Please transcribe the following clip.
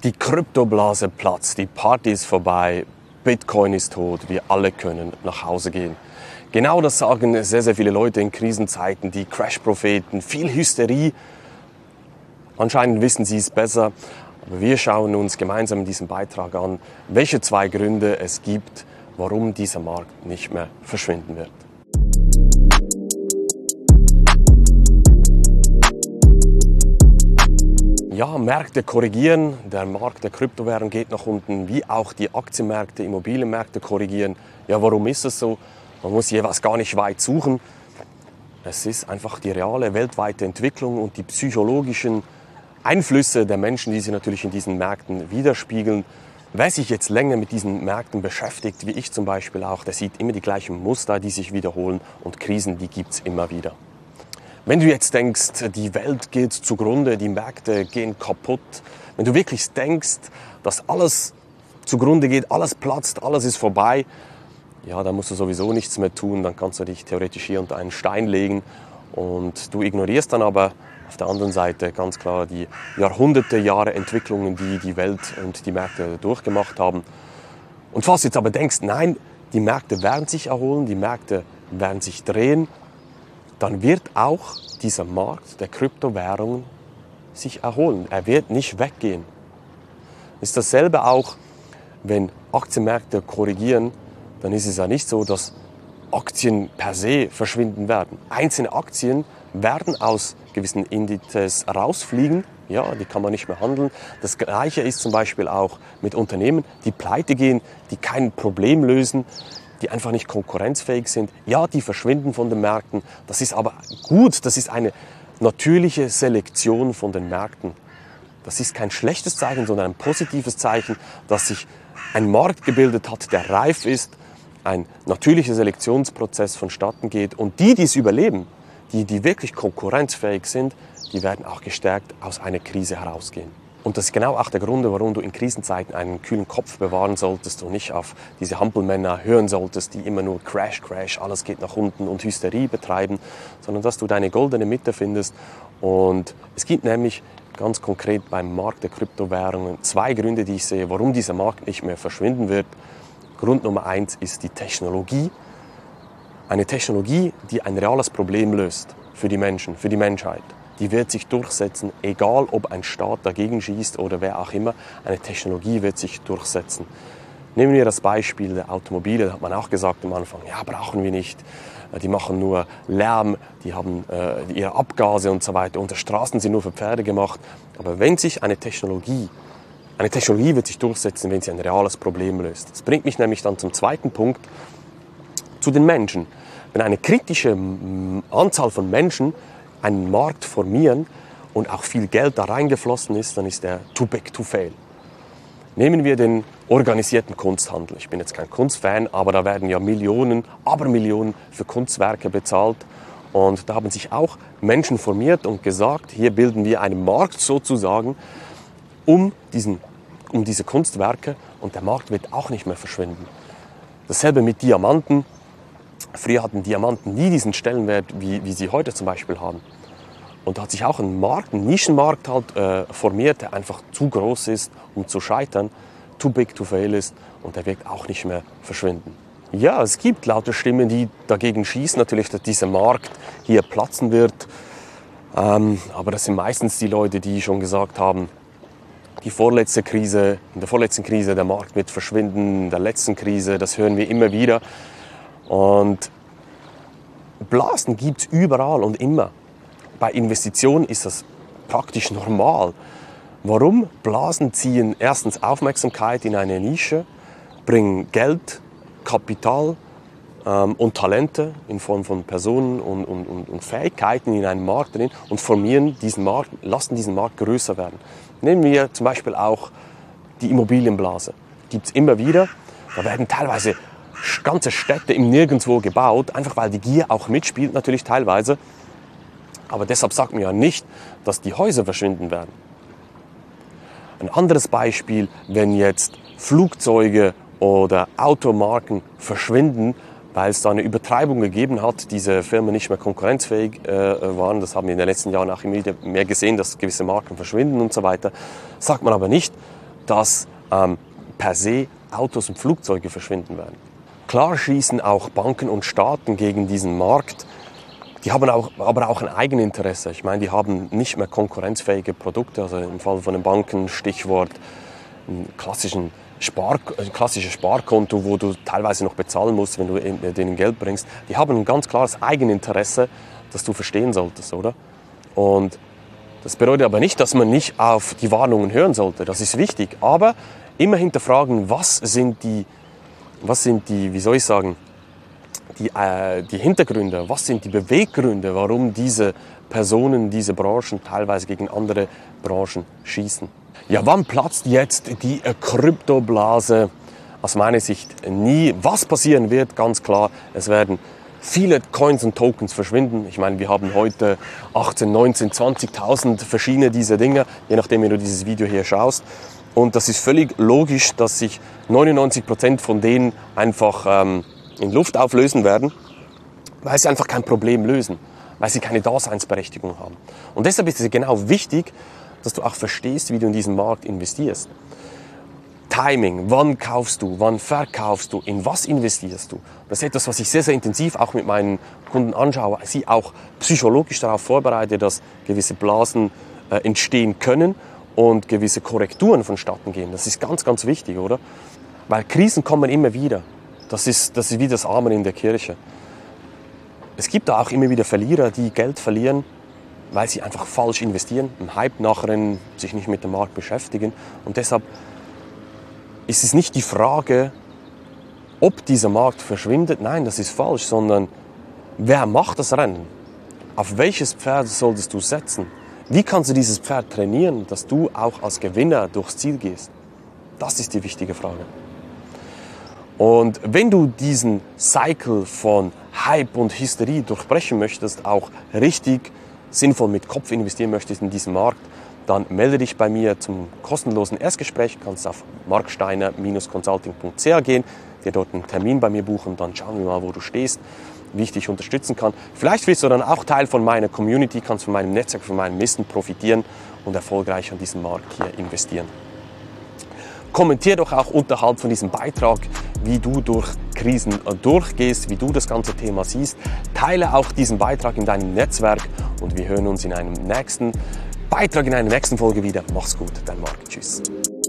Die Kryptoblase platzt, die Party ist vorbei, Bitcoin ist tot, wir alle können nach Hause gehen. Genau das sagen sehr, sehr viele Leute in Krisenzeiten, die Crash-Propheten, viel Hysterie. Anscheinend wissen sie es besser, aber wir schauen uns gemeinsam in diesem Beitrag an, welche 2 Gründe es gibt, warum dieser Markt nicht mehr verschwinden wird. Ja, Märkte korrigieren, der Markt der Kryptowährung geht nach unten, wie auch die Aktienmärkte, Immobilienmärkte korrigieren. Ja, warum ist es so? Man muss jeweils gar nicht weit suchen. Es ist einfach die reale weltweite Entwicklung und die psychologischen Einflüsse der Menschen, die sich natürlich in diesen Märkten widerspiegeln. Wer sich jetzt länger mit diesen Märkten beschäftigt, wie ich zum Beispiel auch, der sieht immer die gleichen Muster, die sich wiederholen, und Krisen, die gibt es immer wieder. Wenn du jetzt denkst, die Welt geht zugrunde, die Märkte gehen kaputt, wenn du wirklich denkst, dass alles zugrunde geht, alles platzt, alles ist vorbei, ja, dann musst du sowieso nichts mehr tun, dann kannst du dich theoretisch hier unter einen Stein legen und du ignorierst dann aber auf der anderen Seite ganz klar die Jahrhunderte, Jahre Entwicklungen, die die Welt und die Märkte durchgemacht haben. Und falls du jetzt aber denkst, nein, die Märkte werden sich erholen, die Märkte werden sich drehen, dann wird auch dieser Markt der Kryptowährungen sich erholen. Er wird nicht weggehen. Es ist dasselbe auch, wenn Aktienmärkte korrigieren, dann ist es ja nicht so, dass Aktien per se verschwinden werden. Einzelne Aktien werden aus gewissen Indizes rausfliegen. Ja, die kann man nicht mehr handeln. Das Gleiche ist zum Beispiel auch mit Unternehmen, die pleite gehen, die kein Problem lösen, die einfach nicht konkurrenzfähig sind. Ja, die verschwinden von den Märkten. Das ist aber gut. Das ist eine natürliche Selektion von den Märkten. Das ist kein schlechtes Zeichen, sondern ein positives Zeichen, dass sich ein Markt gebildet hat, der reif ist, ein natürlicher Selektionsprozess vonstatten geht. Und die es überleben, die wirklich konkurrenzfähig sind, die werden auch gestärkt aus einer Krise herausgehen. Und das ist genau auch der Grund, warum du in Krisenzeiten einen kühlen Kopf bewahren solltest und nicht auf diese Hampelmänner hören solltest, die immer nur Crash, Crash, alles geht nach unten und Hysterie betreiben, sondern dass du deine goldene Mitte findest. Und es gibt nämlich ganz konkret beim Markt der Kryptowährungen 2 Gründe, die ich sehe, warum dieser Markt nicht mehr verschwinden wird. Grund Nummer 1 ist die Technologie. Eine Technologie, die ein reales Problem löst für die Menschen, für die Menschheit. Die wird sich durchsetzen, egal ob ein Staat dagegen schießt oder wer auch immer. Eine Technologie wird sich durchsetzen. Nehmen wir das Beispiel der Automobile, da hat man auch gesagt am Anfang, ja, brauchen wir nicht. Die machen nur Lärm, die haben ihre Abgase und so weiter. Und die Straßen sind nur für Pferde gemacht. Aber wenn sich eine Technologie wird sich durchsetzen, wenn sie ein reales Problem löst. Das bringt mich nämlich dann zum zweiten Punkt, zu den Menschen. Wenn eine kritische Anzahl von Menschen einen Markt formieren und auch viel Geld da reingeflossen ist, dann ist der too big to fail. Nehmen wir den organisierten Kunsthandel. Ich bin jetzt kein Kunstfan, aber da werden ja Millionen, Abermillionen für Kunstwerke bezahlt. Und da haben sich auch Menschen formiert und gesagt, hier bilden wir einen Markt sozusagen um diese Kunstwerke, und der Markt wird auch nicht mehr verschwinden. Dasselbe mit Diamanten. Früher hatten Diamanten nie diesen Stellenwert, wie sie heute zum Beispiel haben. Und da hat sich auch ein Nischenmarkt formiert, der einfach zu groß ist, um zu scheitern, too big to fail ist, und der wird auch nicht mehr verschwinden. Ja, es gibt laute Stimmen, die dagegen schießen, natürlich, dass dieser Markt hier platzen wird. Aber das sind meistens die Leute, die schon gesagt haben, in der vorletzten Krise, der Markt wird verschwinden, in der letzten Krise, das hören wir immer wieder. Und Blasen gibt es überall und immer. Bei Investitionen ist das praktisch normal. Warum? Blasen ziehen erstens Aufmerksamkeit in eine Nische, bringen Geld, Kapital und Talente in Form von Personen und Fähigkeiten in einen Markt drin und formieren diesen Markt, lassen diesen Markt größer werden. Nehmen wir zum Beispiel auch die Immobilienblase. Gibt es immer wieder. Da werden teilweise ganze Städte im Nirgendwo gebaut, einfach weil die Gier auch mitspielt, natürlich teilweise. Aber deshalb sagt man ja nicht, dass die Häuser verschwinden werden. Ein anderes Beispiel, wenn jetzt Flugzeuge oder Automarken verschwinden, weil es da eine Übertreibung gegeben hat, diese Firmen nicht mehr konkurrenzfähig waren. Das haben wir in den letzten Jahren auch immer mehr gesehen, dass gewisse Marken verschwinden und so weiter. Sagt man aber nicht, dass per se Autos und Flugzeuge verschwinden werden. Klar schießen auch Banken und Staaten gegen diesen Markt. Die haben aber auch ein Eigeninteresse. Ich meine, die haben nicht mehr konkurrenzfähige Produkte. Also im Fall von den Banken, Stichwort ein klassisches Sparkonto, wo du teilweise noch bezahlen musst, wenn du denen Geld bringst. Die haben ein ganz klares Eigeninteresse, das du verstehen solltest, oder? Und das bedeutet aber nicht, dass man nicht auf die Warnungen hören sollte. Das ist wichtig. Aber immer hinterfragen, was sind die, wie soll ich sagen, die Hintergründe, was sind die Beweggründe, warum diese Personen, diese Branchen teilweise gegen andere Branchen schießen. Ja, wann platzt jetzt die Kryptoblase? Aus meiner Sicht nie. Was passieren wird, ganz klar, es werden viele Coins und Tokens verschwinden. Ich meine, wir haben heute 18, 19, 20.000 verschiedene dieser Dinge, je nachdem, wie du dieses Video hier schaust. Und das ist völlig logisch, dass sich 99% von denen einfach in Luft auflösen werden, weil sie einfach kein Problem lösen, weil sie keine Daseinsberechtigung haben. Und deshalb ist es genau wichtig, dass du auch verstehst, wie du in diesen Markt investierst. Timing, wann kaufst du, wann verkaufst du, in was investierst du? Das ist etwas, was ich sehr, sehr intensiv auch mit meinen Kunden anschaue, sie auch psychologisch darauf vorbereite, dass gewisse Blasen entstehen können und gewisse Korrekturen vonstatten gehen. Das ist ganz, ganz wichtig, oder? Weil Krisen kommen immer wieder. Das ist wie das Amen in der Kirche. Es gibt da auch immer wieder Verlierer, die Geld verlieren, weil sie einfach falsch investieren, im Hype nachrennen, sich nicht mit dem Markt beschäftigen. Und deshalb ist es nicht die Frage, ob dieser Markt verschwindet. Nein, das ist falsch, sondern wer macht das Rennen? Auf welches Pferd solltest du setzen? Wie kannst du dieses Pferd trainieren, dass du auch als Gewinner durchs Ziel gehst? Das ist die wichtige Frage. Und wenn du diesen Cycle von Hype und Hysterie durchbrechen möchtest, auch richtig sinnvoll mit Kopf investieren möchtest in diesen Markt, dann melde dich bei mir zum kostenlosen Erstgespräch. Du kannst auf marksteiner-consulting.ch gehen, dir dort einen Termin bei mir buchen, dann schauen wir mal, wo du stehst, wie ich dich unterstützen kann. Vielleicht wirst du dann auch Teil von meiner Community, kannst von meinem Netzwerk, von meinem Wissen profitieren und erfolgreich an diesem Markt hier investieren. Kommentier doch auch unterhalb von diesem Beitrag, wie du durch Krisen durchgehst, wie du das ganze Thema siehst. Teile auch diesen Beitrag in deinem Netzwerk und wir hören uns in einem nächsten Beitrag, in einer nächsten Folge wieder. Mach's gut, dein Marc. Tschüss.